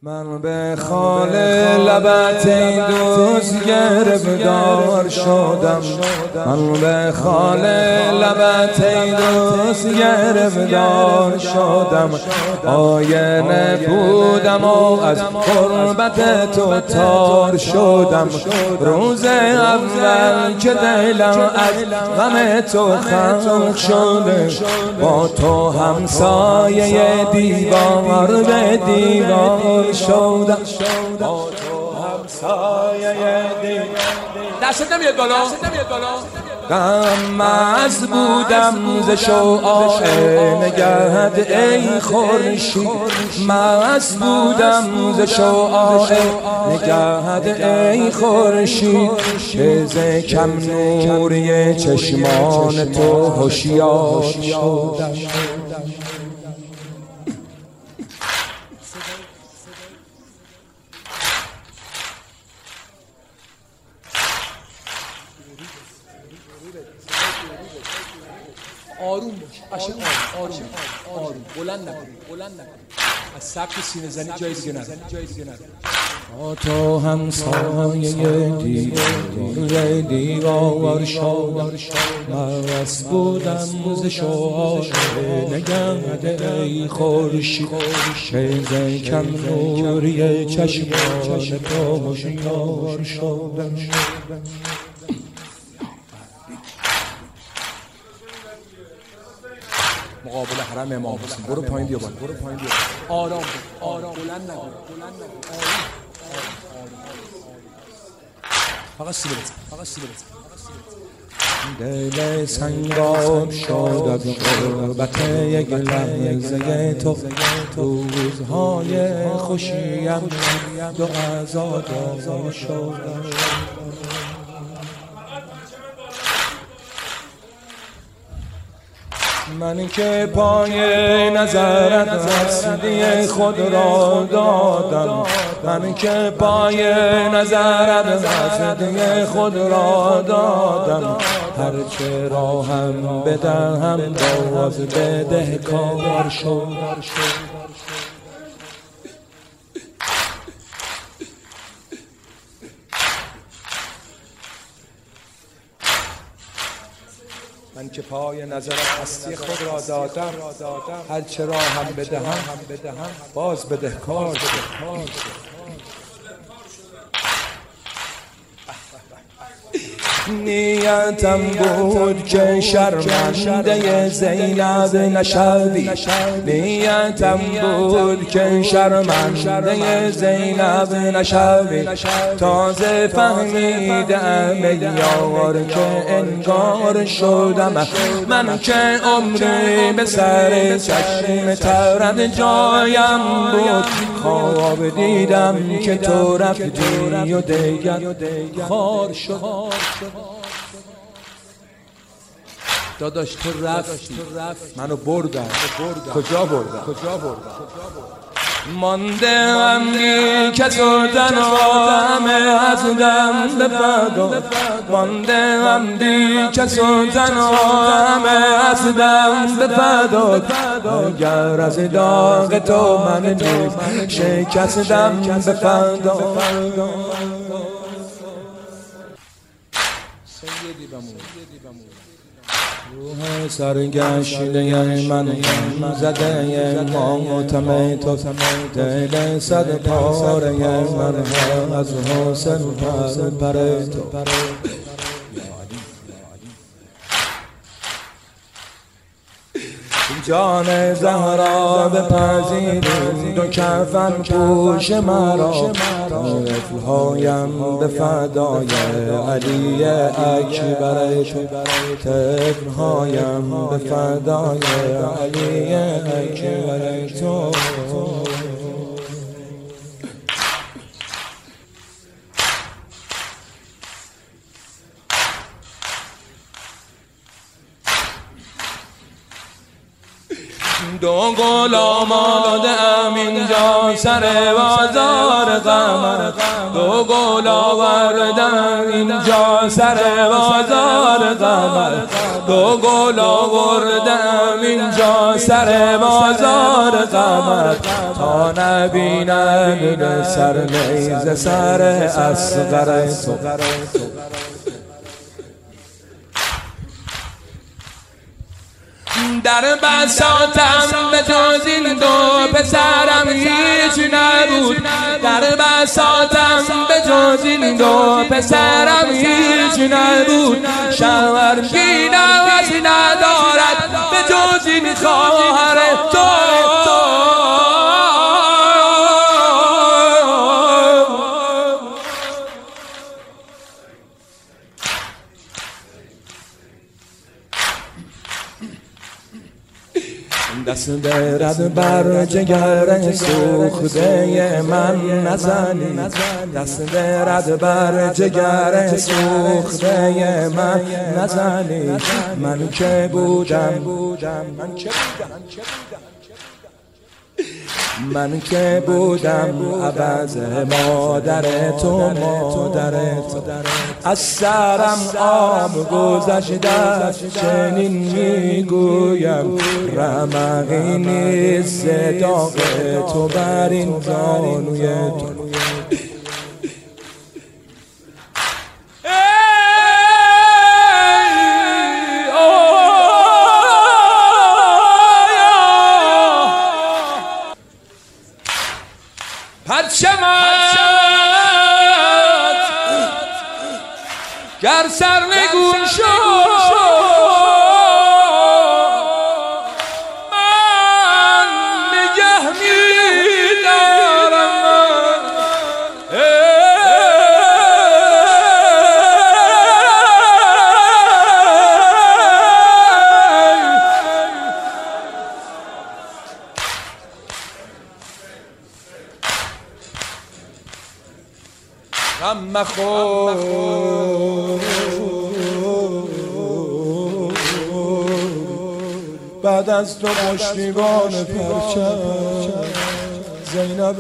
من به خال لبت ای دوست گرفتار شدم. من به خال لبت ای دوست گرفتار شدم. آینه بودم و از قربت تو تار شدم. روز اول که دلم از غم تو خلق شده، با تو همسایه دیوار به دیوار شدم. با تو همسایه دیوار. دستت نمیاد بالا. غم‌از بودم ز شعاع نگهت ای خورشید. مست بودم ز شعاع نگهت ای خورشید. که ز کم نوری چشمان تو هوشیار شدم. آروم باش، قشنگ آروم، بلند نکن، از سبک سینه زنی جای دیگه نره. با تو همسایه دیوار شدم. مست بودم ز شعاع نگهت ای خورشید. ز کم نوری چشمان تو هوشیار شدم. مقابل حرم امام حسین. برو پایین بیا بالا. آرام بلند نکن. فقط سیله بزن. دل سنگاب شد از غربت یک لحظه تو. روزهای خوشیم دو آزاد شدم. من که پای نظرت هستی خود را دادم. من که پای نظرت هستی خود را دادم. هرچه را هم بدهم باز بدهکار شدم. من که پای نظرت هستی خود را دادم. هر چه را هم بدهم باز بدهکار. نیتم بود که شرمنده زینب نشوی. نیتم بود که شرمنده زینب نشوی. تازه فهمیدم ای یار که انگار شدم. من که عمری به سر چشم ترت جایم بود. خواب دیدم که تو رفتی و دیگر خار شد. داداش تو رفتی، منو بردن. کجا بردن؟ مانده غمگین که تو تنها همه از دم به فدا. مانده غمگین که تو تنها همه از دم به فدا. اگر از داغ تو من نیز شکستم به فدا. سیدی بمون. روح سرگشته من زده ماتم تو. دل صد پاره من از حسن پر تو. جان زهرا بپذیرید و کفن پوش مرا. طفل‌هایم به فدای علی اکبر تو. طفل‌هایم به فدای علی اکبر تو. دو غلام آمدم اینجا سر بازار قمر. دو گل آوردم اینجا سر بازار قمر. دو گل آوردم اینجا سر بازار قمر تا نبینم به سر نیزه سر اصغر تو. در بساطم به جز این دو پسرم هیچ نبود. در بساطم به جز این دو پسرم هیچ نبود. شرمگین کسی ندارد به جز این خواهر تو. دست درد بر جگر سوخته من نزنی. دست درد بر جگر سوخته من نزنی. من که بودم من که بودم عوض مادر تو از سرم آب گذشته چنین میگویم رمقی نیست داغ تو بر این زانوی تو. پرچمت گر سرنگون شد من نگه می‌دارم. غم مخور بعد از تو پشتیبان پرچم زینب.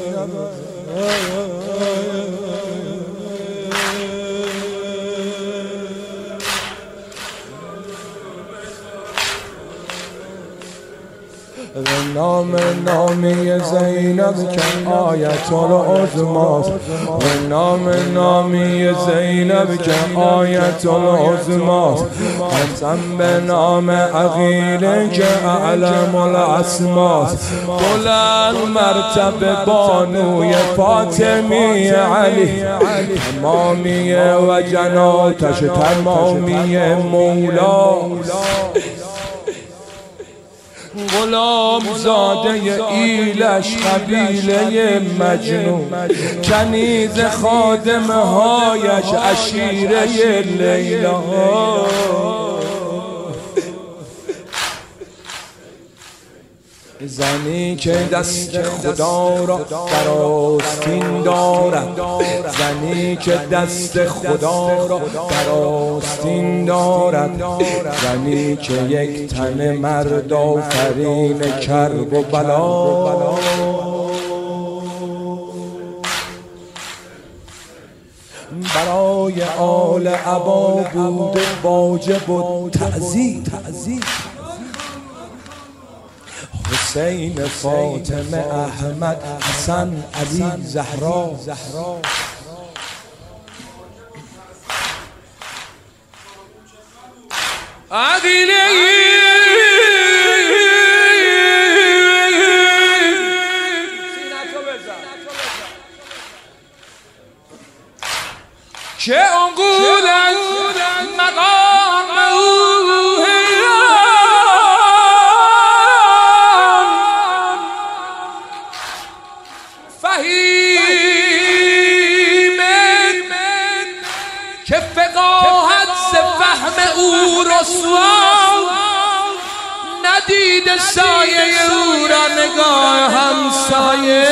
به نام نامی زینب که آیت العظماست. به نام نامی زینب که آیت العظماست. قسم به نام عقیله که اعلم الاسماست. بلند مرتبه بانوی فاطمی علی تمامیه و جناتش تمامیه مولاست. غلام زاده ایلش قبیله مجنون کنیز خادم هایش عشیره لیلا. زنی که دست خدا را در آستین دارد. زنی که دست خدا را در آستین دارد. زنی که یک تن مرد آفرین کرب و بلا. برای آل عبا بوده واجب و تعزیه. حسین، فاطمه، احمد، حسن، علی، زهرا. عقیله که انقولن مقام او فهیم که فقاهت ز فهم او رسوا ندیده سایه او را نگاه همسایه.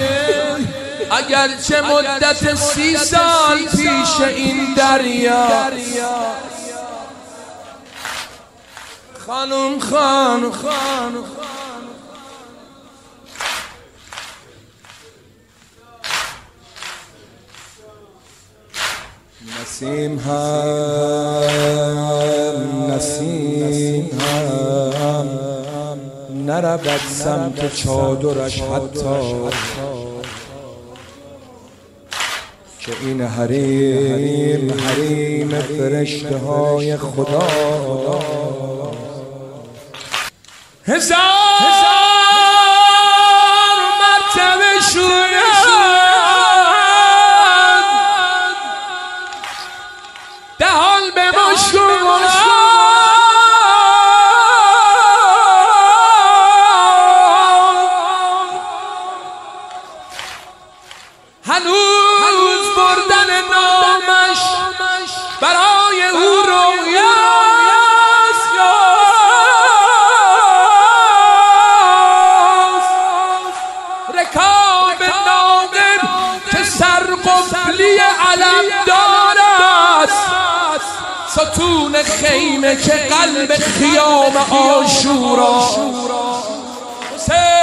اگرچه مدت 30 سال پیش این دریا خانم نسیم هم نسیم هم نرود سمت چادرش حتی که این حریم فرشته های خدا هزار مرتبه شوید دهان به مشکل هنوز بردن نامش برای او رویاست رکاب ناقب که سرقفلی علمدار است ستون خیمه که قلب خیام عاشورا